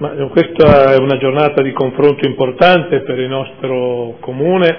Questa è una giornata di confronto importante per il nostro comune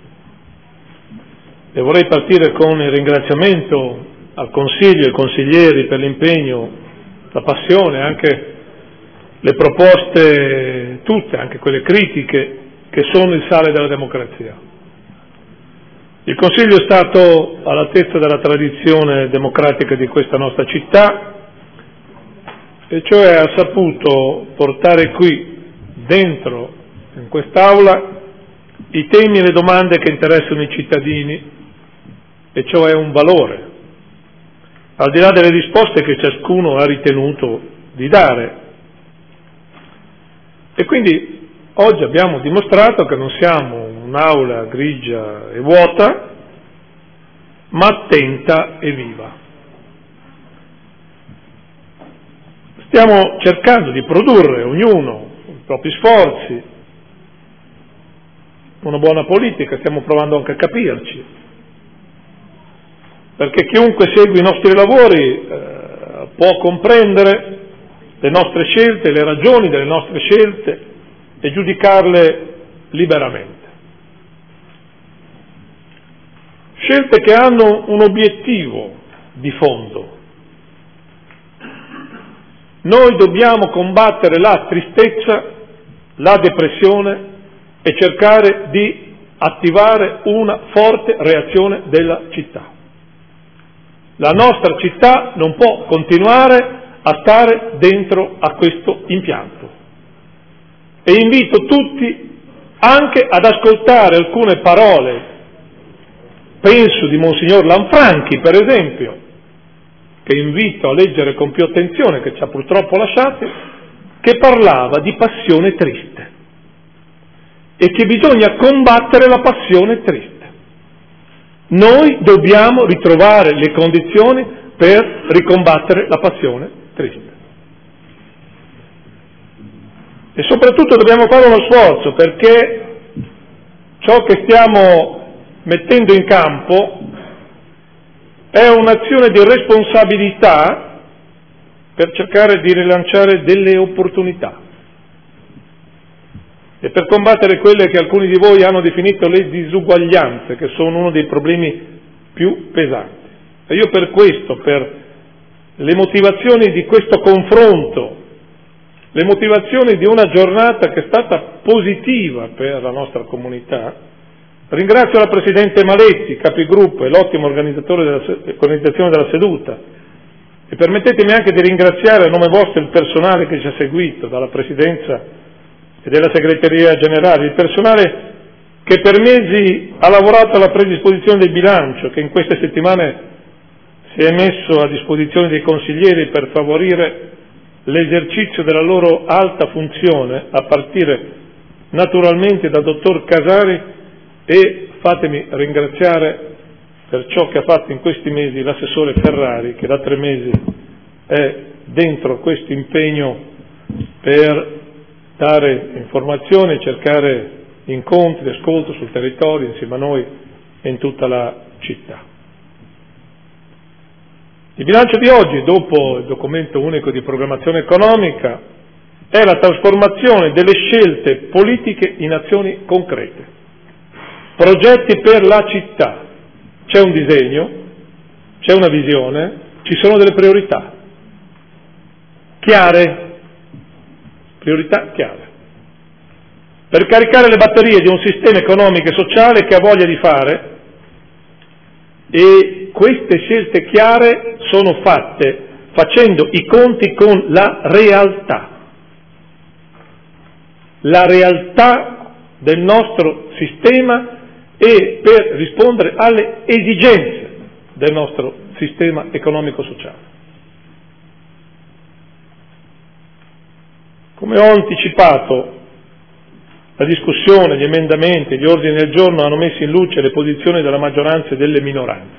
e vorrei partire con il ringraziamento al Consiglio e ai consiglieri per l'impegno, la passione, anche le proposte tutte, anche quelle critiche, che sono il sale della democrazia. Il Consiglio è stato all'altezza della tradizione democratica di questa nostra città, e cioè ha saputo portare qui, dentro, in quest'Aula, i temi e le domande che interessano i cittadini, e cioè un valore, al di là delle risposte che ciascuno ha ritenuto di dare. E quindi oggi abbiamo dimostrato che non siamo un'aula grigia e vuota, ma attenta e viva. Stiamo cercando di produrre, ognuno, i propri sforzi, una buona politica, stiamo provando anche a capirci, perché chiunque segui i nostri lavori può comprendere le nostre scelte, le ragioni delle nostre scelte e giudicarle liberamente. Scelte che hanno un obiettivo di fondo. Noi dobbiamo combattere la tristezza, la depressione e cercare di attivare una forte reazione della città. La nostra città non può continuare a stare dentro a questo impianto. E invito tutti anche ad ascoltare alcune parole, penso di Monsignor Lanfranchi per esempio, che invito a leggere con più attenzione, che ci ha purtroppo lasciati, che parlava di passione triste e che bisogna combattere la passione triste. Noi dobbiamo ritrovare le condizioni per ricombattere la passione triste. E soprattutto dobbiamo fare uno sforzo, perché ciò che stiamo mettendo in campo è un'azione di responsabilità per cercare di rilanciare delle opportunità e per combattere quelle che alcuni di voi hanno definito le disuguaglianze, che sono uno dei problemi più pesanti. E io per questo, per le motivazioni di questo confronto, le motivazioni di una giornata che è stata positiva per la nostra comunità, ringrazio la Presidente Maletti, capigruppo e l'ottimo organizzazione della seduta, e permettetemi anche di ringraziare a nome vostro il personale che ci ha seguito, dalla Presidenza e della Segreteria Generale, il personale che per mesi ha lavorato alla predisposizione del bilancio, che in queste settimane si è messo a disposizione dei consiglieri per favorire l'esercizio della loro alta funzione, a partire naturalmente dal dottor Casari, e fatemi ringraziare per ciò che ha fatto in questi mesi l'assessore Ferrari, che da 3 mesi è dentro questo impegno per dare informazioni, cercare incontri, ascolto sul territorio insieme a noi e in tutta la città. Il bilancio di oggi, dopo il documento unico di programmazione economica, è la trasformazione delle scelte politiche in azioni concrete. Progetti per la città. C'è un disegno, c'è una visione, ci sono delle priorità chiare, priorità chiare, per caricare le batterie di un sistema economico e sociale che ha voglia di fare, e queste scelte chiare sono fatte facendo i conti con la realtà del nostro sistema e per rispondere alle esigenze del nostro sistema economico-sociale. Come ho anticipato, la discussione, gli emendamenti, gli ordini del giorno hanno messo in luce le posizioni della maggioranza e delle minoranze.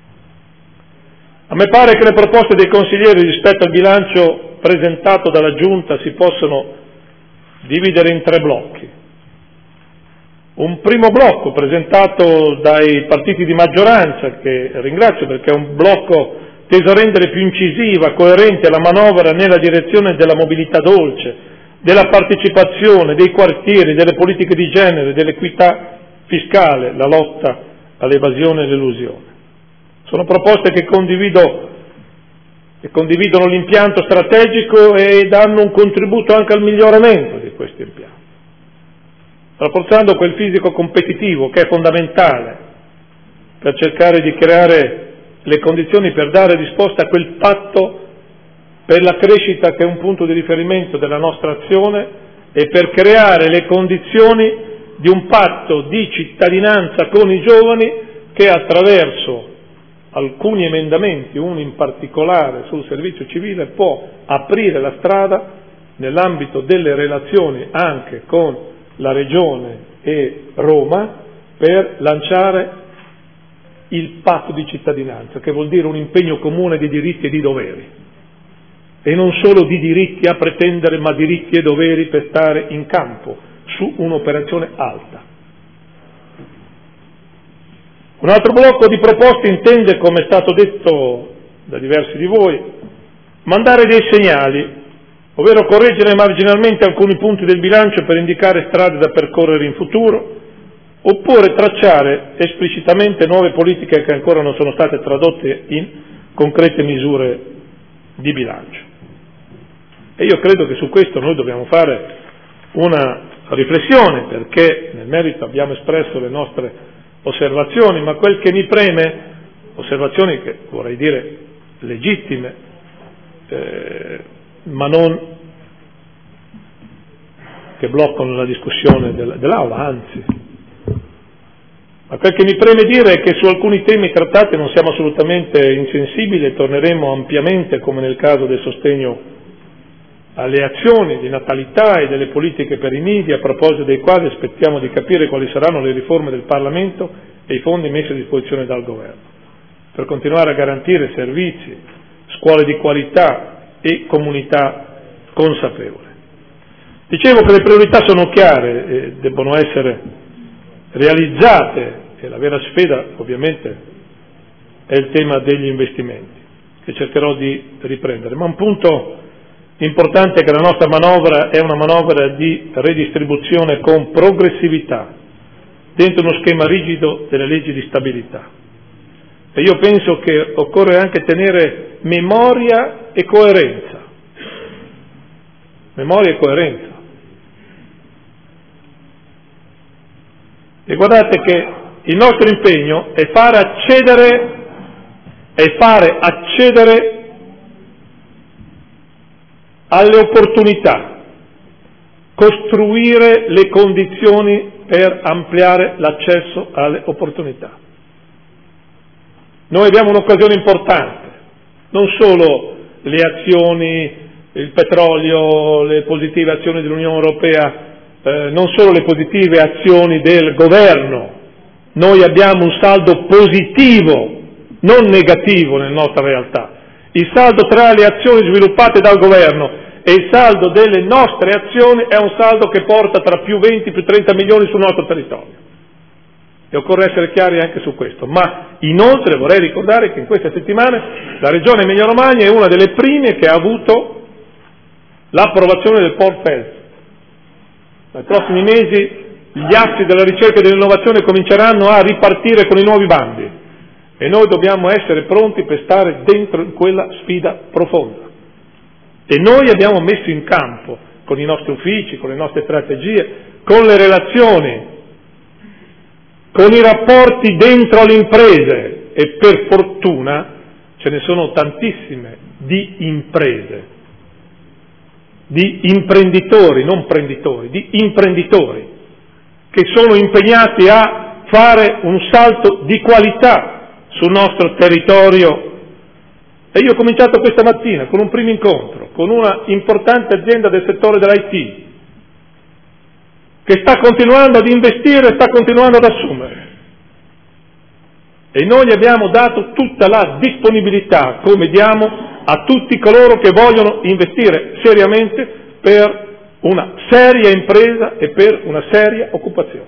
A me pare che le proposte dei consiglieri rispetto al bilancio presentato dalla Giunta si possono dividere in 3 blocchi. Un primo blocco presentato dai partiti di maggioranza, che ringrazio perché è un blocco teso a rendere più incisiva, coerente la manovra nella direzione della mobilità dolce, della partecipazione, dei quartieri, delle politiche di genere, dell'equità fiscale, la lotta all'evasione e all'elusione. Sono proposte che condividono l'impianto strategico e danno un contributo anche al miglioramento di questo impianto, rafforzando quel fisico competitivo che è fondamentale per cercare di creare le condizioni per dare risposta a quel patto per la crescita che è un punto di riferimento della nostra azione e per creare le condizioni di un patto di cittadinanza con i giovani che attraverso alcuni emendamenti, uno in particolare sul servizio civile, può aprire la strada nell'ambito delle relazioni anche con la Regione e Roma per lanciare il patto di cittadinanza, che vuol dire un impegno comune di diritti e di doveri, e non solo di diritti a pretendere, ma diritti e doveri per stare in campo su un'operazione alta. Un altro blocco di proposte intende, come è stato detto da diversi di voi, mandare dei segnali, ovvero correggere marginalmente alcuni punti del bilancio per indicare strade da percorrere in futuro, oppure tracciare esplicitamente nuove politiche che ancora non sono state tradotte in concrete misure di bilancio. E io credo che su questo noi dobbiamo fare una riflessione, perché nel merito abbiamo espresso le nostre osservazioni, ma quel che mi preme, osservazioni che vorrei dire legittime, ma non che bloccano la discussione dell'Aula, anzi. Ma quel che mi preme dire è che su alcuni temi trattati non siamo assolutamente insensibili e torneremo ampiamente, come nel caso del sostegno alle azioni di natalità e delle politiche per i nidi, a proposito dei quali aspettiamo di capire quali saranno le riforme del Parlamento e i fondi messi a disposizione dal Governo, per continuare a garantire servizi, scuole di qualità e comunità consapevole. Dicevo che le priorità sono chiare e debbono essere realizzate, e la vera sfida ovviamente è il tema degli investimenti, che cercherò di riprendere, ma un punto importante è che la nostra manovra è una manovra di redistribuzione con progressività, dentro uno schema rigido delle leggi di stabilità. E io penso che occorre anche tenere memoria e coerenza. Memoria e coerenza. E guardate che il nostro impegno è fare accedere alle opportunità, costruire le condizioni per ampliare l'accesso alle opportunità. Noi abbiamo un'occasione importante, non solo le azioni, il petrolio, le positive azioni dell'Unione Europea, non solo le positive azioni del governo, noi abbiamo un saldo positivo, non negativo nella nostra realtà. Il saldo tra le azioni sviluppate dal governo e il saldo delle nostre azioni è un saldo che porta tra più 20 più 30 milioni sul nostro territorio. E occorre essere chiari anche su questo. Ma inoltre vorrei ricordare che in queste settimane la Regione Emilia-Romagna è una delle prime che ha avuto l'approvazione del Port FES. Nei prossimi mesi gli assi della ricerca e dell'innovazione cominceranno a ripartire con i nuovi bandi. E noi dobbiamo essere pronti per stare dentro in quella sfida profonda. E noi abbiamo messo in campo, con i nostri uffici, con le nostre strategie, con le relazioni, con i rapporti dentro le imprese, e per fortuna ce ne sono tantissime di imprese, di imprenditori, non prenditori, di imprenditori, che sono impegnati a fare un salto di qualità sul nostro territorio. E io ho cominciato questa mattina con un primo incontro con una importante azienda del settore dell'IT che sta continuando ad investire e sta continuando ad assumere, e noi gli abbiamo dato tutta la disponibilità, come diamo a tutti coloro che vogliono investire seriamente per una seria impresa e per una seria occupazione.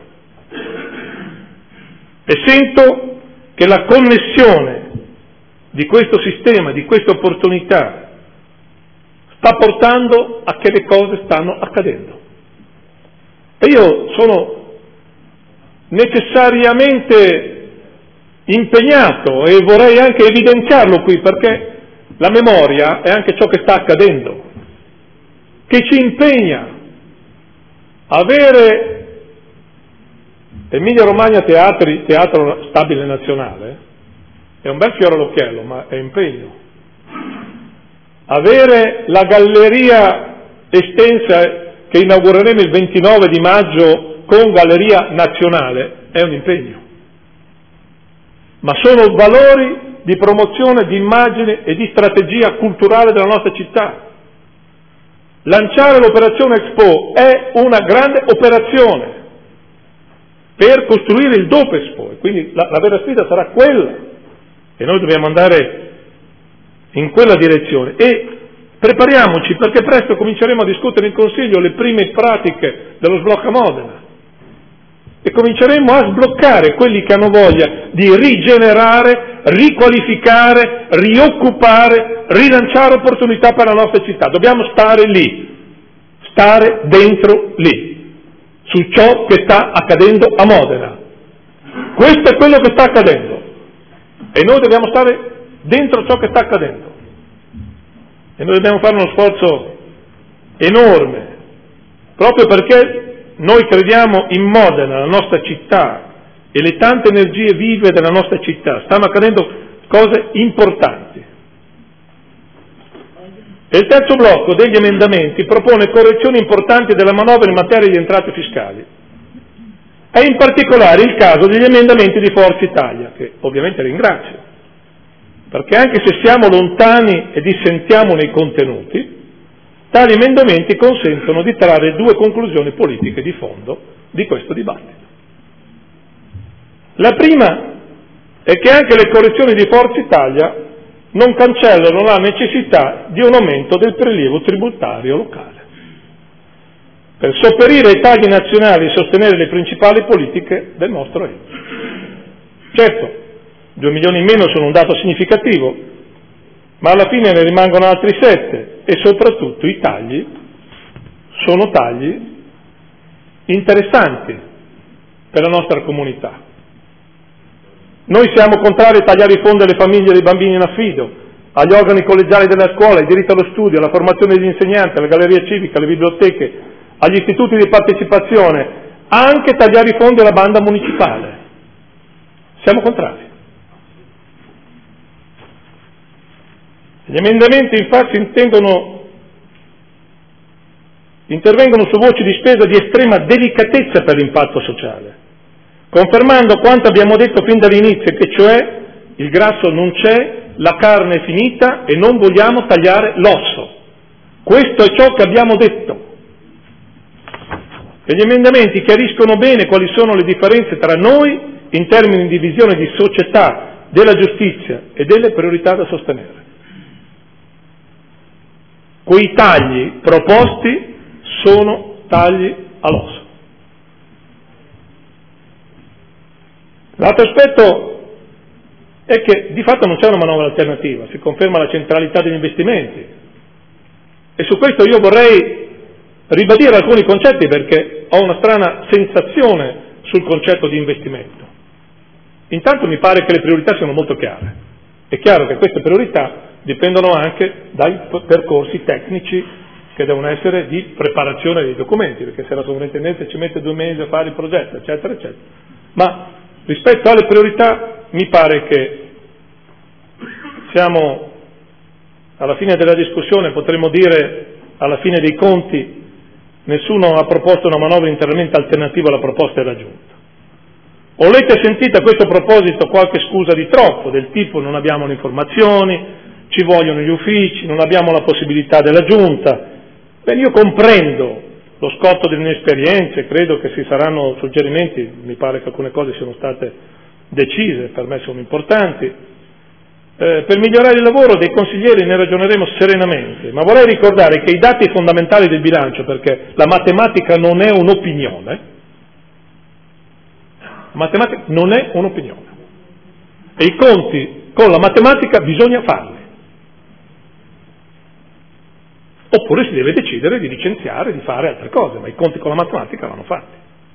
E sento che la connessione di questo sistema, di queste opportunità, sta portando a che le cose stanno accadendo. E io sono necessariamente impegnato e vorrei anche evidenziarlo qui, perché la memoria è anche ciò che sta accadendo, che ci impegna. Avere Emilia Romagna Teatro Stabile Nazionale è un bel fiore all'occhiello, ma è impegno. Avere la galleria estensa che inaugureremo il 29 di maggio con Galleria Nazionale è un impegno. Ma sono valori di promozione, di immagine e di strategia culturale della nostra città. Lanciare l'operazione Expo è una grande operazione per costruire il dopo Expo, e quindi la vera sfida sarà quella, e noi dobbiamo andare in quella direzione. E prepariamoci, perché presto cominceremo a discutere in Consiglio le prime pratiche dello sblocca Modena, e cominceremo a sbloccare quelli che hanno voglia di rigenerare, riqualificare, rioccupare, rilanciare opportunità per la nostra città. Dobbiamo stare lì, stare dentro lì, su ciò che sta accadendo a Modena. Questo è quello che sta accadendo e noi dobbiamo stare dentro ciò che sta accadendo, e noi dobbiamo fare uno sforzo enorme, proprio perché noi crediamo in Modena, la nostra città, e le tante energie vive della nostra città. Stanno accadendo cose importanti. E il terzo blocco degli emendamenti propone correzioni importanti della manovra in materia di entrate fiscali. È in particolare il caso degli emendamenti di Forza Italia, che ovviamente ringrazio, perché anche se siamo lontani e dissentiamo nei contenuti, tali emendamenti consentono di trarre due conclusioni politiche di fondo di questo dibattito. La prima è che anche le correzioni di Forza Italia non cancellano la necessità di un aumento del prelievo tributario locale per sopperire ai tagli nazionali e sostenere le principali politiche del nostro ente. Certo, 2 milioni in meno sono un dato significativo, ma alla fine ne rimangono altri 7, e soprattutto i tagli sono tagli interessanti per la nostra comunità. Noi siamo contrari a tagliare i fondi alle famiglie dei bambini in affido, agli organi collegiali della scuola, ai diritti allo studio, alla formazione degli insegnanti, alla galleria civica, alle biblioteche, agli istituti di partecipazione, anche tagliare i fondi alla banda municipale. Siamo contrari. Gli emendamenti infatti intervengono su voci di spesa di estrema delicatezza per l'impatto sociale, confermando quanto abbiamo detto fin dall'inizio, che cioè il grasso non c'è, la carne è finita e non vogliamo tagliare l'osso. Questo è ciò che abbiamo detto. E gli emendamenti chiariscono bene quali sono le differenze tra noi in termini di visione di società, della giustizia e delle priorità da sostenere. Quei tagli proposti sono tagli all'osso. L'altro aspetto è che di fatto non c'è una manovra alternativa, si conferma la centralità degli investimenti, e su questo io vorrei ribadire alcuni concetti, perché ho una strana sensazione sul concetto di investimento. Intanto mi pare che le priorità siano molto chiare. È chiaro che queste priorità dipendono anche dai percorsi tecnici che devono essere di preparazione dei documenti, perché se la sovrintendenza ci mette 2 mesi a fare il progetto, eccetera, eccetera. Ma rispetto alle priorità mi pare che siamo alla fine della discussione, potremmo dire alla fine dei conti, nessuno ha proposto una manovra interamente alternativa alla proposta della Giunta. O lette sentite a questo proposito qualche scusa di troppo, del tipo non abbiamo le informazioni, ci vogliono gli uffici, non abbiamo la possibilità della Giunta. Bene, io comprendo lo scotto delle inesperienze, credo che ci saranno suggerimenti, mi pare che alcune cose siano state decise, per me sono importanti. Per migliorare il lavoro dei consiglieri ne ragioneremo serenamente, ma vorrei ricordare che i dati fondamentali del bilancio, perché la matematica non è un'opinione, la matematica non è un'opinione, e i conti con la matematica bisogna farli. oppure si deve decidere di licenziare, di fare altre cose, ma i conti con la matematica vanno fatti.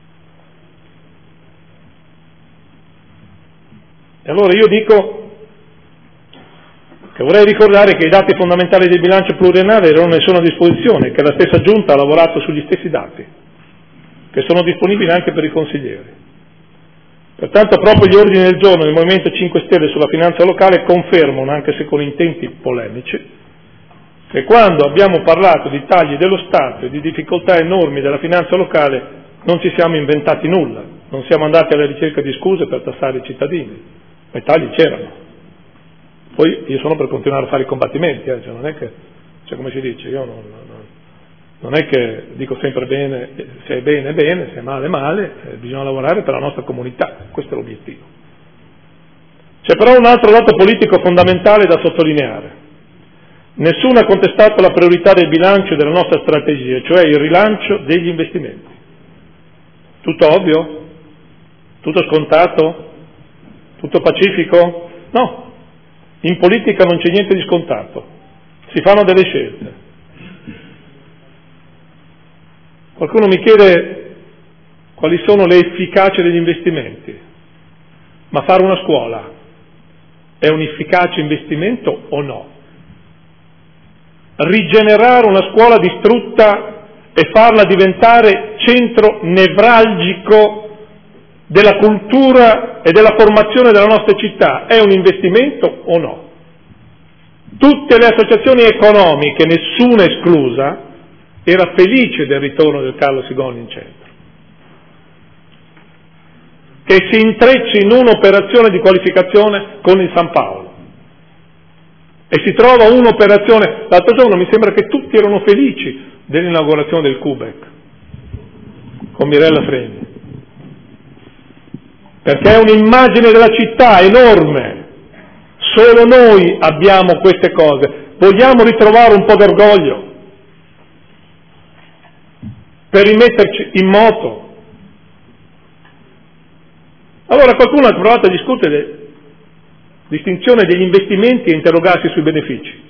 E allora io dico che vorrei ricordare che i dati fondamentali del bilancio pluriennale non ne sono a disposizione, che la stessa Giunta ha lavorato sugli stessi dati, che sono disponibili anche per i consiglieri. Pertanto proprio gli ordini del giorno del Movimento 5 Stelle sulla finanza locale confermano, anche se con intenti polemici, che quando abbiamo parlato di tagli dello Stato e di difficoltà enormi della finanza locale non ci siamo inventati nulla, non siamo andati alla ricerca di scuse per tassare i cittadini, ma i tagli c'erano. Poi io sono per continuare a fare i combattimenti, cioè non è che, cioè come si dice, io non è che dico sempre bene, se è bene, se è male, male, bisogna lavorare per la nostra comunità, questo è l'obiettivo. C'è però un altro dato politico fondamentale da sottolineare. Nessuno ha contestato la priorità del bilancio e della nostra strategia, cioè il rilancio degli investimenti. Tutto ovvio? Tutto scontato? Tutto pacifico? No. In politica non c'è niente di scontato, si fanno delle scelte. Qualcuno mi chiede quali sono le efficacie degli investimenti, ma fare una scuola è un efficace investimento o no? Rigenerare una scuola distrutta e farla diventare centro nevralgico della cultura e della formazione della nostra città è un investimento o no? Tutte le associazioni economiche, nessuna esclusa, era felice del ritorno del Carlo Sigoni in centro, che si intrecci in un'operazione di qualificazione con il San Paolo e si trova un'operazione. L'altro giorno mi sembra che tutti erano felici dell'inaugurazione del Quebec con Mirella Freni, perché è un'immagine della città enorme. Solo noi abbiamo queste cose. Vogliamo ritrovare un po' d'orgoglio per rimetterci in moto. Allora qualcuno ha provato a discutere distinzione degli investimenti e interrogarsi sui benefici.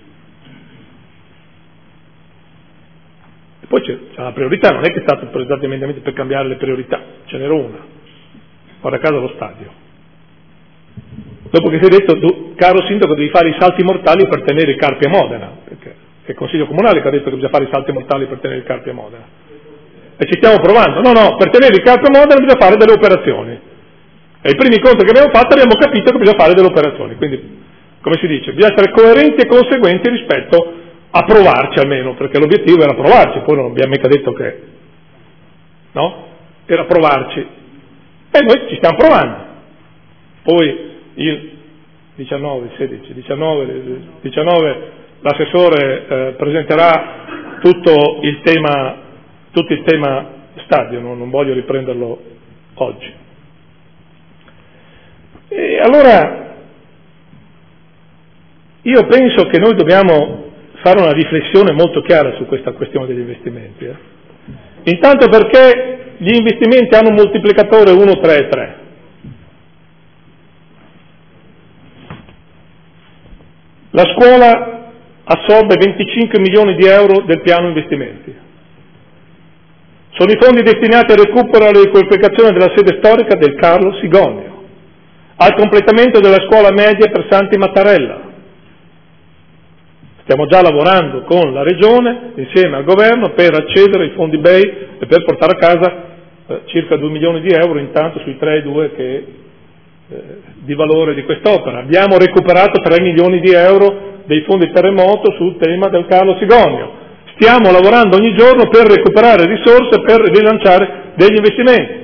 E poi c'è la priorità, non è che è stato presentato emendamenti per cambiare le priorità, ce n'era una. Guarda caso allo stadio. Dopo che si è detto, caro sindaco, devi fare i salti mortali per tenere i Carpi a Modena, perché è il Consiglio Comunale che ha detto che bisogna fare i salti mortali per tenere i Carpi a Modena. E ci stiamo provando. No, per tenere i Carpi a Modena bisogna fare delle operazioni. E i primi conti che abbiamo fatto abbiamo capito che bisogna fare delle operazioni. Quindi, come si dice, bisogna essere coerenti e conseguenti rispetto a provarci almeno, perché l'obiettivo era provarci, poi non abbiamo mica detto che, no? Era provarci. E noi ci stiamo provando. Poi il 19 l'assessore presenterà tutto il tema stadio, non voglio riprenderlo oggi. E allora io penso che noi dobbiamo fare una riflessione molto chiara su questa questione degli investimenti. Intanto perché gli investimenti hanno un moltiplicatore 1, 3 e 3. La scuola assorbe 25 milioni di euro del piano investimenti. Sono i fondi destinati al recupero e alla riqualificazione della sede storica del Carlo Sigonio, al completamento della scuola media per Santi Mattarella. Stiamo già lavorando con la Regione, insieme al Governo, per accedere ai fondi BEI e per portare a casa circa 2 milioni di euro intanto sui 3,2 che di valore di quest'opera. Abbiamo recuperato 3 milioni di euro dei fondi terremoto sul tema del Carlo Sigonio. Stiamo lavorando ogni giorno per recuperare risorse per rilanciare degli investimenti.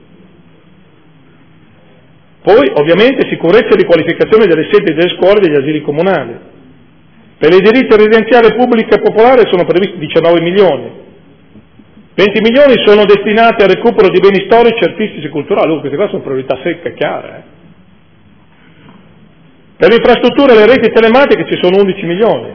Poi ovviamente sicurezza e riqualificazione delle sedi delle scuole e degli asili comunali. Per l'edilizia residenziale pubblica e popolare sono previsti 19 milioni. 20 milioni sono destinati al recupero di beni storici, artistici e culturali. Queste qua sono priorità secche e chiare. Per le infrastrutture e le reti telematiche ci sono 11 milioni.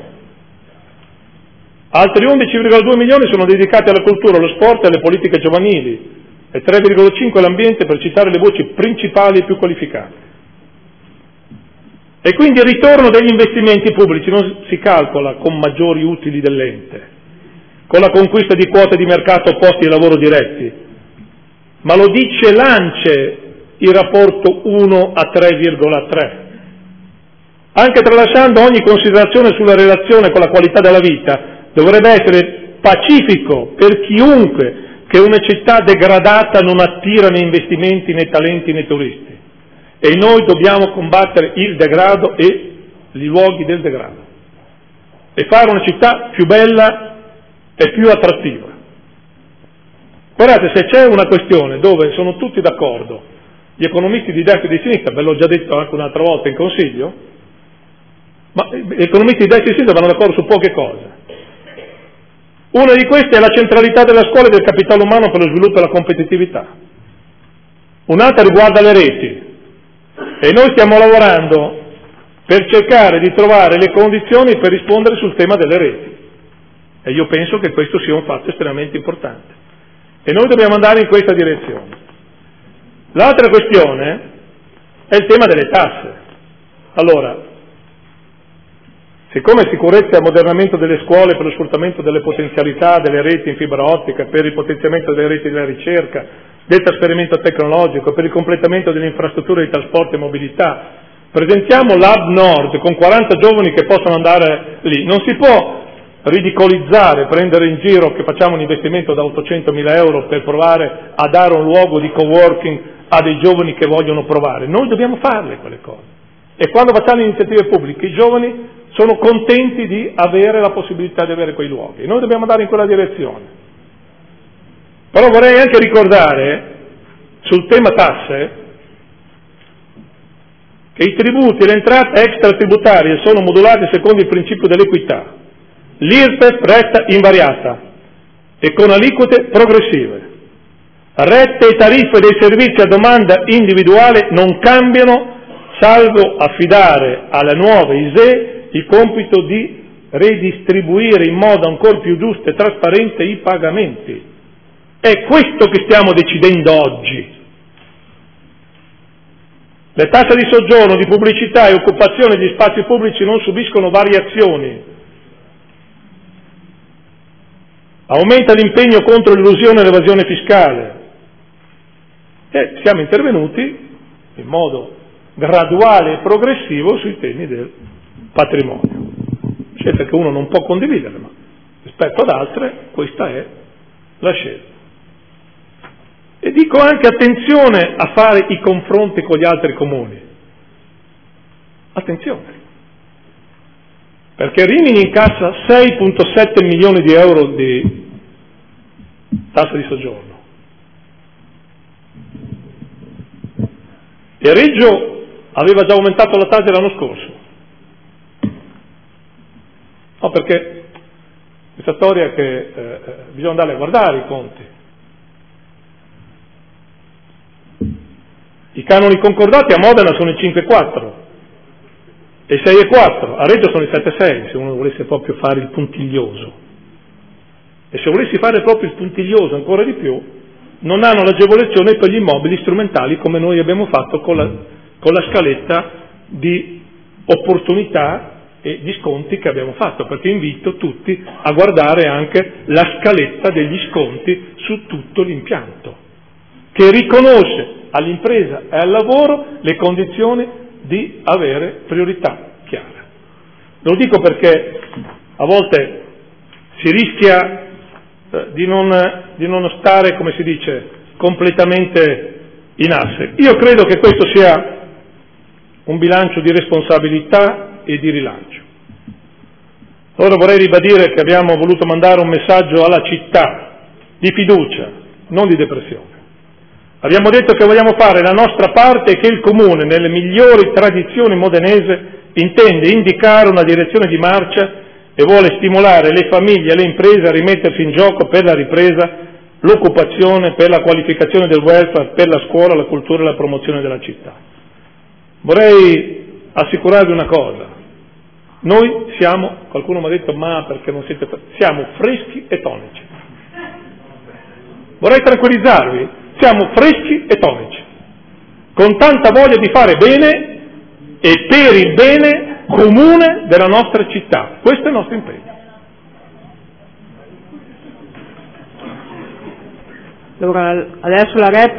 Altri 11,2 milioni sono dedicati alla cultura, allo sport e alle politiche giovanili e 3,5 all'ambiente, per citare le voci principali e più qualificate. E quindi il ritorno degli investimenti pubblici non si calcola con maggiori utili dell'ente, con la conquista di quote di mercato o posti di lavoro diretti, ma lo dice l'ANCE il rapporto 1 a 3,3. Anche tralasciando ogni considerazione sulla relazione con la qualità della vita, dovrebbe essere pacifico per chiunque che una città degradata non attira né investimenti né talenti né turisti. E noi dobbiamo combattere il degrado e i luoghi del degrado e fare una città più bella e più attrattiva. Guardate, se c'è una questione dove sono tutti d'accordo, gli economisti di destra e di sinistra, ve l'ho già detto anche un'altra volta in consiglio, ma gli economisti di destra e di sinistra vanno d'accordo su poche cose. Una di queste è la centralità della scuola e del capitale umano per lo sviluppo e la competitività. Un'altra riguarda le reti e noi stiamo lavorando per cercare di trovare le condizioni per rispondere sul tema delle reti. E io penso che questo sia un fatto estremamente importante. E noi dobbiamo andare in questa direzione. L'altra questione è il tema delle tasse. Allora, siccome sicurezza e ammodernamento delle scuole per lo sfruttamento delle potenzialità delle reti in fibra ottica, per il potenziamento delle reti della ricerca, del trasferimento tecnologico, per il completamento delle infrastrutture di trasporto e mobilità, presentiamo l'Hub Nord con 40 giovani che possono andare lì. Non si può ridicolizzare, prendere in giro che facciamo un investimento da 800.000 euro per provare a dare un luogo di coworking a dei giovani che vogliono provare. Noi dobbiamo farle quelle cose. E quando facciamo iniziative pubbliche, i giovani sono contenti di avere la possibilità di avere quei luoghi. Noi dobbiamo andare in quella direzione. Però vorrei anche ricordare sul tema tasse che i tributi e le entrate extratributarie sono modulati secondo il principio dell'equità. L'IRPEF resta invariata e con aliquote progressive. Rette e tariffe dei servizi a domanda individuale non cambiano, salvo affidare alle nuove ISEE il compito di redistribuire in modo ancora più giusto e trasparente i pagamenti. È questo che stiamo decidendo oggi. Le tasse di soggiorno, di pubblicità e occupazione di spazi pubblici non subiscono variazioni. Aumenta l'impegno contro l'elusione e l'evasione fiscale. E siamo intervenuti in modo graduale e progressivo sui temi del patrimonio. Scelta che uno non può condividere, ma rispetto ad altre questa è la scelta. E dico anche attenzione a fare i confronti con gli altri comuni. Attenzione. Perché Rimini incassa 6,7 milioni di euro di tassa di soggiorno. E Reggio aveva già aumentato la tassa l'anno scorso. No, perché questa storia è che bisogna andare a guardare i conti. I canoni concordati a Modena sono i 5,4 e 6,4, a Reggio sono i 7,6 se uno volesse proprio fare il puntiglioso. E se volessi fare proprio il puntiglioso ancora di più, non hanno l'agevolazione per gli immobili strumentali come noi abbiamo fatto con la scaletta di opportunità e di sconti che abbiamo fatto, perché invito tutti a guardare anche la scaletta degli sconti su tutto l'impianto, che riconosce all'impresa e al lavoro le condizioni di avere priorità chiare. Lo dico perché a volte si rischia di non stare, come si dice, completamente in asse. Io credo che questo sia un bilancio di responsabilità e di rilancio. Allora vorrei ribadire che abbiamo voluto mandare un messaggio alla città di fiducia, non di depressione. Abbiamo detto che vogliamo fare la nostra parte e che il Comune, nelle migliori tradizioni modenese, intende indicare una direzione di marcia e vuole stimolare le famiglie e le imprese a rimettersi in gioco per la ripresa, l'occupazione, per la qualificazione del welfare, per la scuola, la cultura e la promozione della città. Vorrei assicurarvi una cosa, noi siamo, qualcuno mi ha detto ma perché non siete siamo freschi e tonici. Vorrei tranquillizzarvi, siamo freschi e tonici, con tanta voglia di fare bene e per il bene comune della nostra città. Questo è il nostro impegno. Allora, adesso la replica